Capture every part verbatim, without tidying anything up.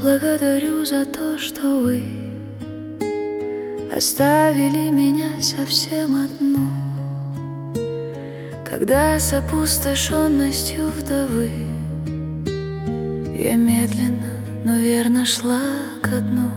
благодарю за то, что вы оставили меня совсем одну, когда с опустошенностью вдовы я медленно, но верно шла ко дну.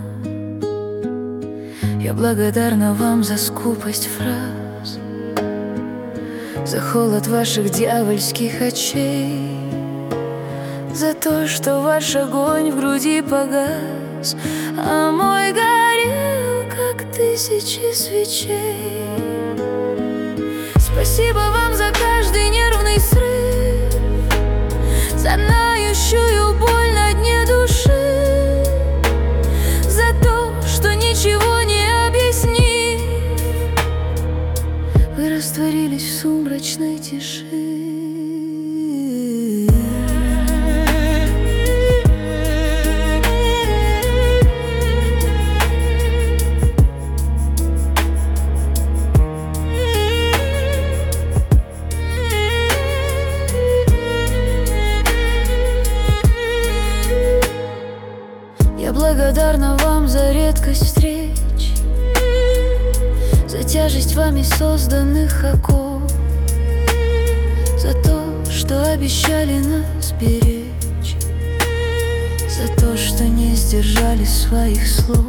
Я благодарна вам за скупость фраз, за холод ваших дьявольских очей, за то, что ваш огонь в груди погас, а мой горел, как тысячи свечей. Спасибо вам за каждый нервный срыв, за ноющую боль на дне души, за то, что ничего не объяснив, вы растворились в сумрачной тиши. Я благодарна вам за редкость встреч, за тяжесть вами созданных оков, за то, что обещали нас беречь, за то, что не сдержали своих слов,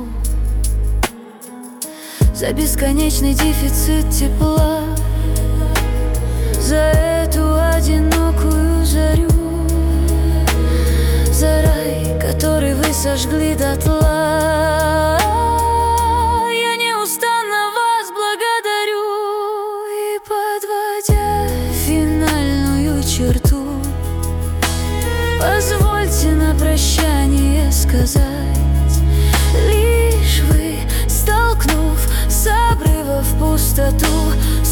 за бесконечный дефицит тепла, за эту одинокую зарю, за рай, который вы сожгли дотла. Я неустанно вас благодарю, и, подводя финальную черту, позвольте на прощание сказать: лишь вы, столкнув с обрыва в пустоту,